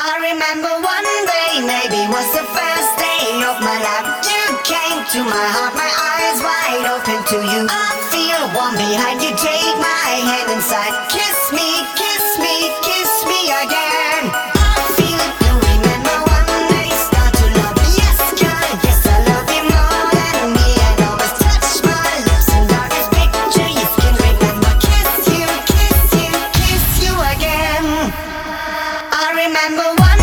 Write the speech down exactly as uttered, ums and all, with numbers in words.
I remember one day, maybe was the first day of my life. You came to my heart, my eyes wide open to you. I feel warm behind you, take my hand inside. Kiss me, kiss me, kiss me again. I feel it, you remember one day, start to love. Yes, girl, yes, I love you more than me. And always touch my lips and darkest picture you can remember. Kiss you, kiss you, kiss you again. I remember one